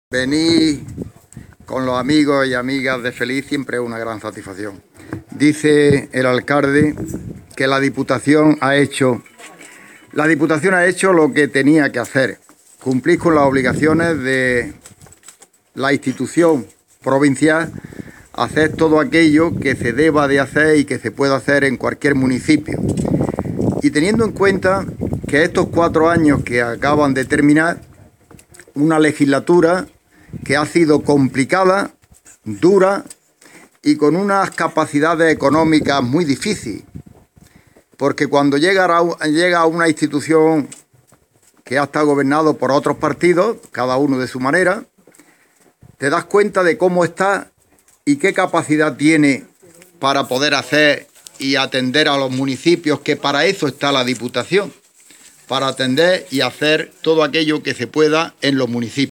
Venir con los amigos y amigas de Feliz siempre es una gran satisfacción. Dice el alcalde que la Diputación ha hecho lo que tenía que hacer, cumplir con las obligaciones de la institución provincial, hacer todo aquello que se deba de hacer y que se pueda hacer en cualquier municipio. Y teniendo en cuenta que estos 4 años que acaban de terminar, una legislatura que ha sido complicada, dura y con unas capacidades económicas muy difíciles, porque cuando llega a una institución que ha estado gobernado por otros partidos, cada uno de su manera, te das cuenta de cómo está y qué capacidad tiene para poder hacer y atender a los municipios, que para eso está la Diputación, para atender y hacer todo aquello que se pueda en los municipios.